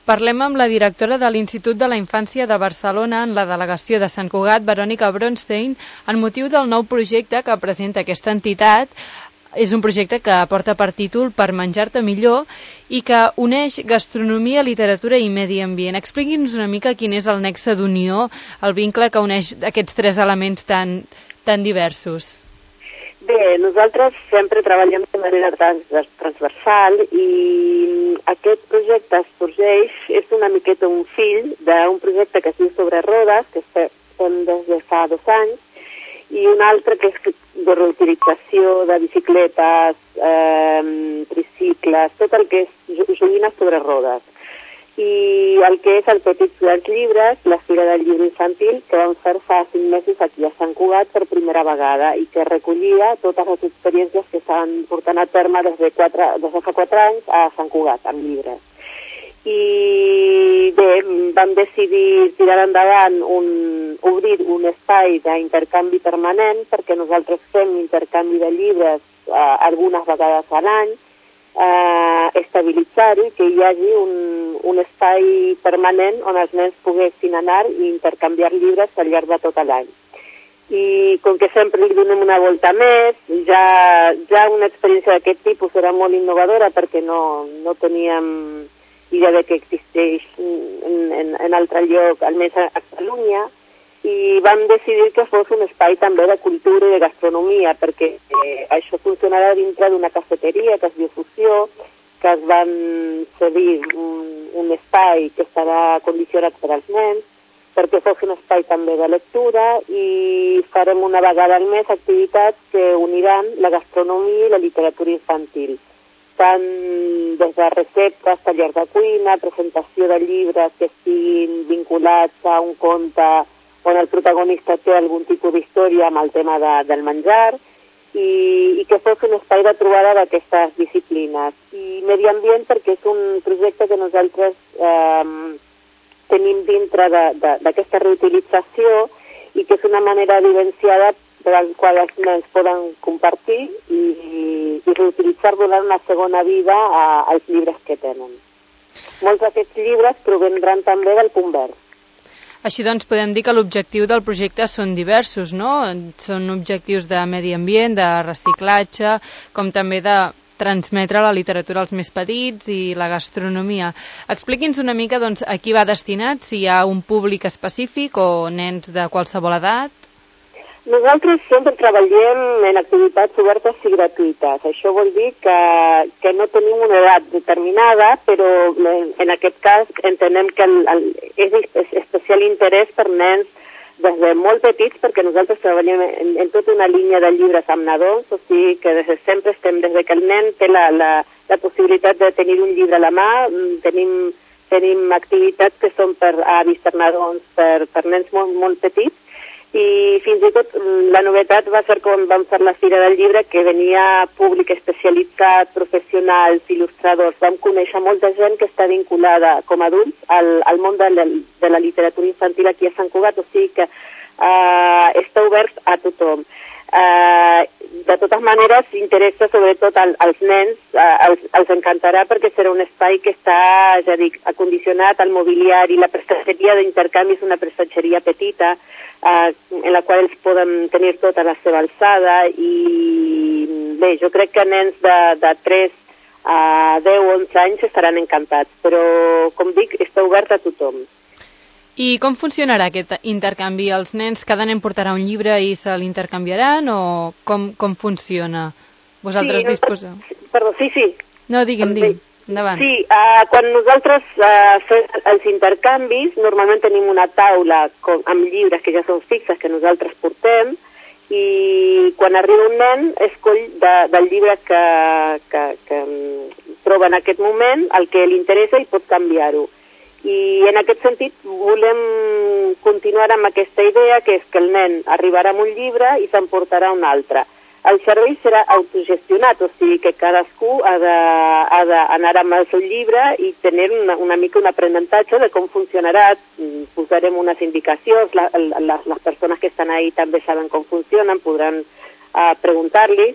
Parlem amb la directora de l'Institut de la Infància de Barcelona en la delegació de Sant Cugat, Verònica Bronstein, en motiu del nou projecte que presenta aquesta entitat. És un projecte que porta per títol Per menjar-te millor i que uneix gastronomia, literatura i medi ambient. Expliqui'ns una mica quin és el nexe d'unió, el vincle que uneix aquests tres elements tan diversos. Bé, nosaltres sempre treballem de manera transversal i aquest projecte es sorgeix, és una miqueta un fill d'un projecte que es diu Sobre Rodes, que fem des de fa 2 anys, i un altre que és de reutilització de bicicletes, tricicles, tot el que és joguines sobre rodes. I el que és el Petits Grans Llibres, la Fira del Llibre Infantil, que vam fer fa 5 mesos aquí a Sant Cugat per primera vegada i que recollia totes les experiències que s'han portat a terme des de fa 4 anys a Sant Cugat, amb llibres. I bé, vam decidir tirar endavant obrir un espai d'intercanvi permanent perquè nosaltres fem intercanvi de llibres algunes vegades a l'any, estabilitzar-ho i que hi hagi un espai permanent on els nens poguessin anar i intercanviar llibres al llarg de tot l'any. I com que sempre li donem una volta més, ja una experiència d'aquest tipus era molt innovadora perquè no teníem idea de que existeix en altre lloc, almenys a Catalunya, i vam decidir que fos un espai també de cultura i de gastronomia, perquè això funcionarà dintre d'una cafeteria que es diu Fusió, que es van cedir un espai que estarà condicionat per als nens, perquè fos un espai també de lectura, i farem una vegada al mes activitats que uniran la gastronomia i la literatura infantil. Tant des de receptes, tallers de cuina, presentació de llibres que estiguin vinculats a un conte on el protagonista té algun tipus d'història amb el tema del menjar, i que fos un espai de trobada d'aquestes disciplines. I medi ambient perquè és un projecte que nosaltres tenim dintre d'aquesta reutilització i que és una manera vivenciada per la qual els nens poden compartir i reutilitzar, donar una segona vida als llibres que tenen. Molts d'aquests llibres provendran també del Punt Verd. Així doncs podem dir que l'objectiu del projecte són diversos, no? Són objectius de medi ambient, de reciclatge, com també de transmetre la literatura als més petits i la gastronomia. Expliqui'ns una mica a qui va destinat, si hi ha un públic específic o nens de qualsevol edat. Nosaltres sempre treballem en activitats obertes i gratuïtes. Això vol dir que no tenim una edat determinada, però en aquest cas entenem que és especial interès per nens des de molt petits, perquè nosaltres treballem en tota una línia de llibres amb nadons, o sigui que des de sempre estem, des que el nen té la possibilitat de tenir un llibre a la mà, tenim activitats que són per avis, per nadons, per nens molt petits, i fins i tot la novetat va ser quan vam fer la Fira del Llibre, que venia públic especialitzat, professionals, il·lustradors. Vam conèixer molta gent que està vinculada com a adults al món de la literatura infantil aquí a Sant Cugat, o sigui que està obert a tothom. De totes maneres, interessa sobretot als nens, els encantarà perquè serà un espai que està, ja dic, acondicionat al mobiliari. La prestatgeria d'intercanvi és una prestatgeria petita, en la qual ells poden tenir tota la seva alçada, i bé, jo crec que nens de 3 a 10 o 11 anys estaran encantats, però com dic, està obert a tothom. I com funcionarà aquest intercanvi? Els nens, cada nen portarà un llibre i se l'intercanviaran, o com funciona? Vosaltres disposeu? Perdó, sí. No, digue'm, endavant. Sí, quan nosaltres fem els intercanvis, normalment tenim una taula amb llibres que ja són fixes, que nosaltres portem, i quan arriba un nen escoll del llibre que troba en aquest moment, el que li interessa, i pot canviar-ho. I en aquest sentit volem continuar amb aquesta idea, que és que el nen arribarà amb un llibre i s'emportarà un altre. El servei serà autogestionat, o sigui que cadascú ha d'anar amb el seu llibre i tenir una mica un aprenentatge de com funcionarà. Posarem unes indicacions, les persones que estan ahí també saben com funcionen, podran preguntar-li,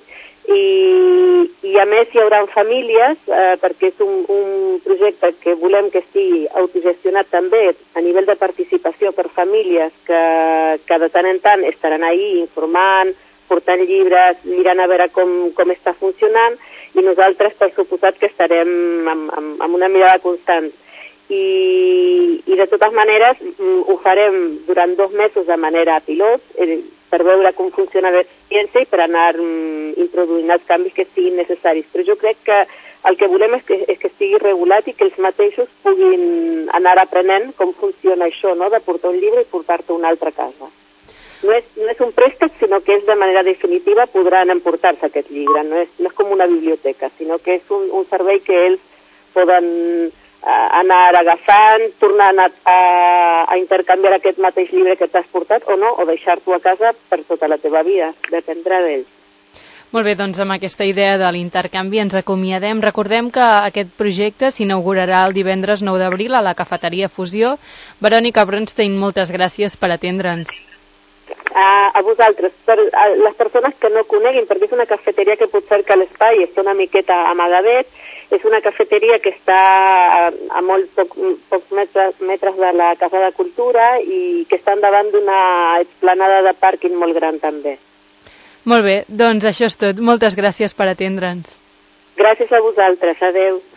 I a més hi haurà famílies, perquè és un projecte que volem que estigui autogestionat també a nivell de participació per famílies que de tant en tant estaran ahí informant, portant llibres, mirant a veure com està funcionant, i nosaltres, per suposat, que estarem amb una mirada constant. I de totes maneres ho farem durant 2 mesos de manera pilot, per veure com funciona l'experiència i per anar introduint els canvis que siguin necessaris. Però jo crec que el que volem és que estigui regulat i que els mateixos puguin anar aprenent com funciona això, no?, de portar un llibre i portar-te a una altra casa. No és un préstec, sinó que és de manera definitiva podran emportar-se aquest llibre. No és com una biblioteca, sinó que és un servei que ells poden anar agafant, tornant a intercanviar aquest mateix llibre que t'has portat o no, o deixar-t'ho a casa per tota la teva vida, dependrà d'ells. Molt bé, doncs amb aquesta idea de l'intercanvi ens acomiadem. Recordem que aquest projecte s'inaugurarà el divendres 9 d'abril a la cafeteria Fusió. Verònica Bronstein, moltes gràcies per atendre'ns. A vosaltres, per les persones que no coneguin, perquè és una cafeteria que pot fer que l'espai està una miqueta amagadet, és una cafeteria que està a molt pocs metres de la Casa de Cultura i que està davant d'una explanada de pàrquing molt gran també. Molt bé, doncs això és tot. Moltes gràcies per atendre'ns. Gràcies a vosaltres, adeu.